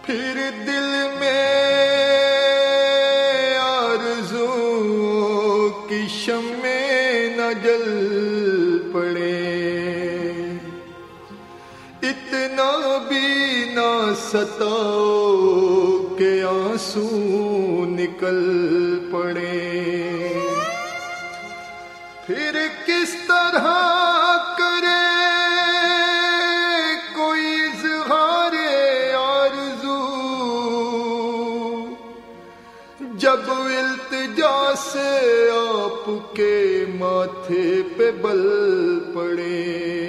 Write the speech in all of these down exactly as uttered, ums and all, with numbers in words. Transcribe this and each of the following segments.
फिर दिल में आरज़ू की शम्में न जल पड़े, इतना भी ना सताओ के आंसू निकल पड़े। फिर किस तरह करे कोई इज़हारे आरज़ू, जब इल्तिजा से आपके माथे पे बल पड़े।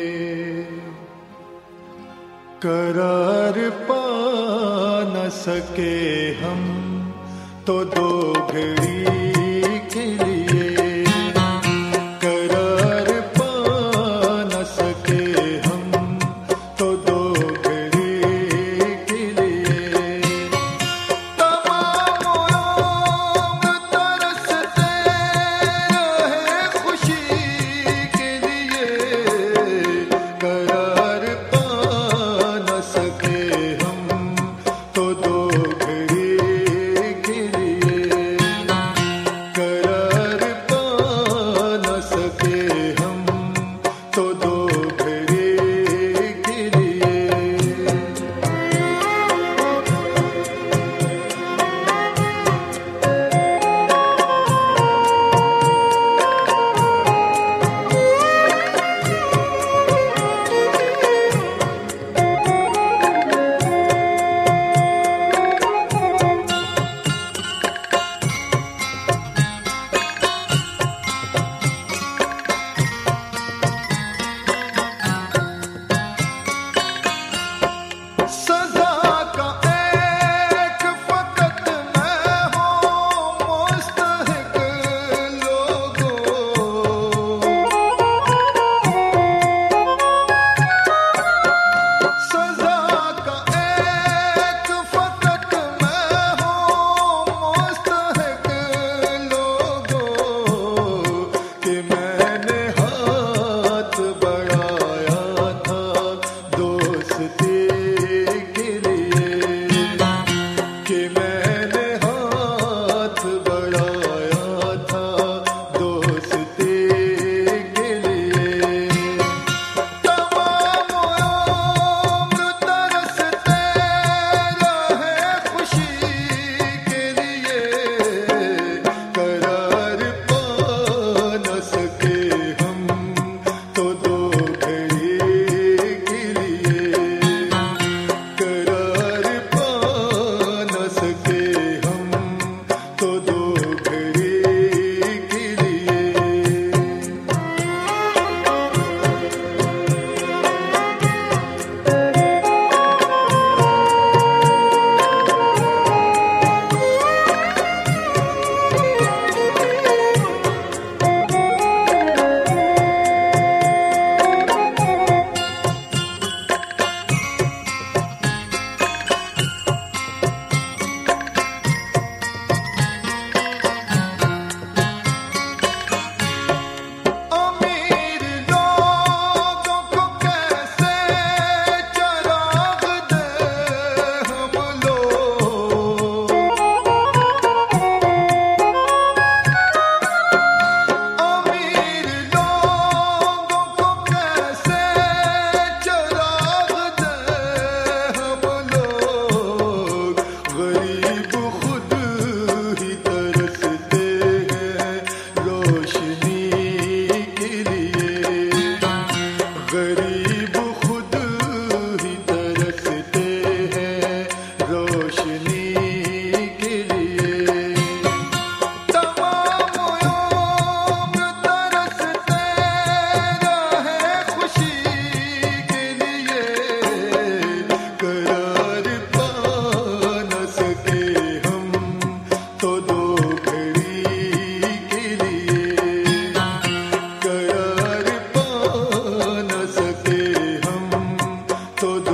करार पा न सके हम तो दो घड़ी के लिए, करार पा न सके हम तो दो घड़ी के लिए। तमाम उम्र तरसते रहे खुशी के लिए, करार पा न सके हम तो दो घड़ी के लिए, करार पा न सके हम तो दो घड़ी के लिए। सजा का एक फकत मैं हूँ मुस्तहिक लोगों, सजा का एक फकत मैं हूँ मुस्तहिक लोगों, कि मैंने हाथ बढ़ाया था दोस्ती के लिए, कि मैंने हाथ बढ़ाया था दोस्ती के लिए। तमाम उम्र तरसते रहे खुशी के लिए, करार पा न सके हम तो दो घड़ी के लिए, करार पा न सके हम तो दो घड़ी के लिए। अमीर लोगों को कैसे चराग दे हम लोग, अमीर लोगों को कैसे चराग दे हम लोग। गरीब खुद ही तरसते हैं रोशनी के लिए, गरीब खुद ही तरसते हैं रोशनी के लिए। तमाम उम्र तरसते रहे खुशी के लिए, करार पा न सके हम तो दो घड़ी के लिए, करार पा न सके हम तो